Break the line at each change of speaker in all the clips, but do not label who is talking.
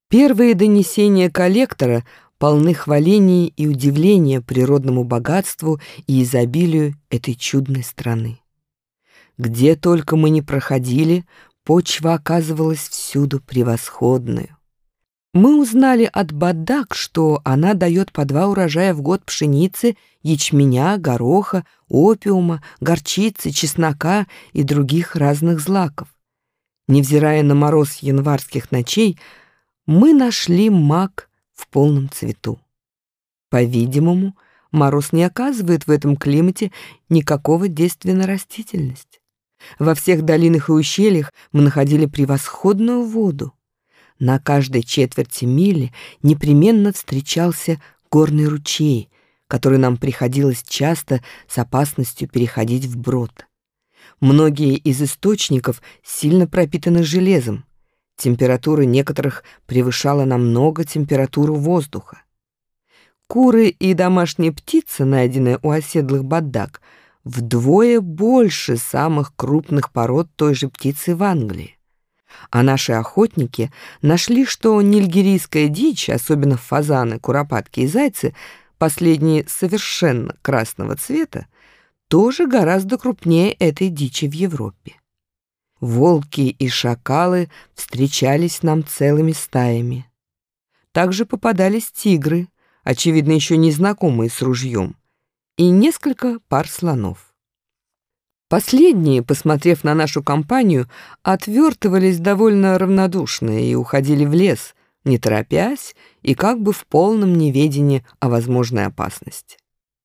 Первые донесения коллектора полны хваления и удивления природному богатству и изобилию этой чудной страны. Где только мы ни проходили, почва оказывалась всюду превосходную. Мы узнали от Бадак, что она дает по 2 урожая в год пшеницы, ячменя, гороха, опиума, горчицы, чеснока и других разных злаков. Невзирая на мороз январских ночей, мы нашли мак в полном цвету. По-видимому, мороз не оказывает в этом климате никакого действия на растительность. Во всех долинах и ущельях мы находили превосходную воду. На каждой четверти мили непременно встречался горный ручей, который нам приходилось часто с опасностью переходить вброд. Многие из источников сильно пропитаны железом. Температура некоторых превышала намного температуру воздуха. Куры и домашние птицы, найденные у оседлых Бадак, вдвое больше самых крупных пород той же птицы в Англии. А наши охотники нашли, что нильгерийская дичь, особенно фазаны, куропатки и зайцы, последние совершенно красного цвета, тоже гораздо крупнее этой дичи в Европе. Волки и шакалы встречались нам целыми стаями. Также попадались тигры, очевидно, еще не знакомые с ружьем, и несколько пар слонов. Последние, посмотрев на нашу компанию, отвертывались довольно равнодушно и уходили в лес, не торопясь и как бы в полном неведении о возможной опасности.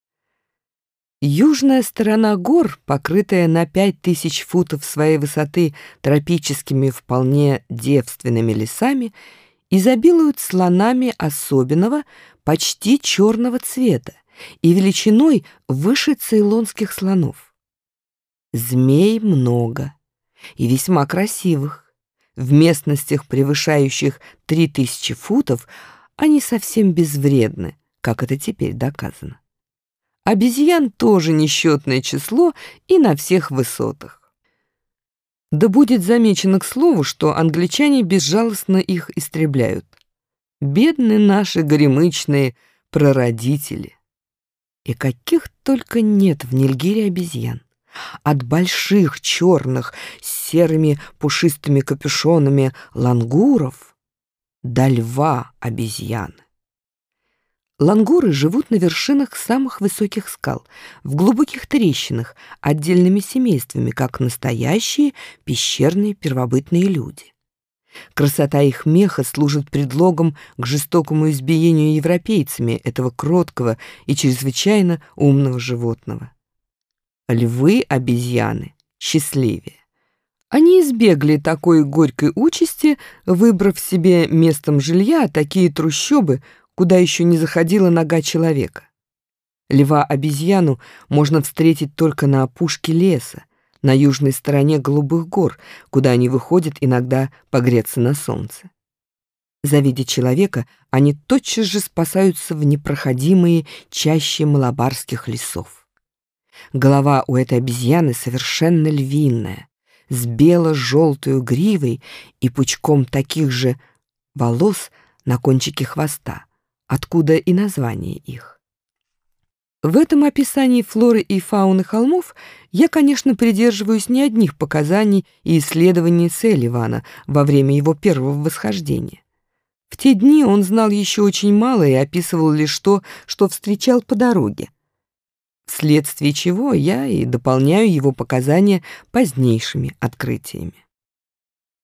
Южная сторона гор, покрытая на 5000 футов своей высоты тропическими вполне девственными лесами, изобилуют слонами особенного, почти черного цвета и величиной выше цейлонских слонов. Змей много и весьма красивых. В местностях, превышающих 3000 футов, они совсем безвредны, как это теперь доказано. Обезьян тоже несчетное число и на всех высотах. Да будет замечено к слову, что англичане безжалостно их истребляют. Бедные наши горемычные прародители. И каких только нет в Нильгире обезьян. От больших черных с серыми пушистыми капюшонами лангуров до льва обезьяны. Лангуры живут на вершинах самых высоких скал, в глубоких трещинах, отдельными семействами, как настоящие пещерные первобытные люди. Красота их меха служит предлогом к жестокому избиению европейцами этого кроткого и чрезвычайно умного животного. Львы-обезьяны счастливее. Они избегли такой горькой участи, выбрав себе местом жилья такие трущобы, куда еще не заходила нога человека. Льва-обезьяну можно встретить только на опушке леса, на южной стороне Голубых гор, куда они выходят иногда погреться на солнце. Завидя человека, они тотчас же спасаются в непроходимые чащи малабарских лесов. Голова у этой обезьяны совершенно львиная, с бело-желтой гривой и пучком таких же волос на кончике хвоста, откуда и название их. В этом описании флоры и фауны холмов я, конечно, придерживаюсь не одних показаний и исследований Селливана во время его первого восхождения. В те дни он знал еще очень мало и описывал лишь то, что встречал по дороге, вследствие чего я и дополняю его показания позднейшими открытиями.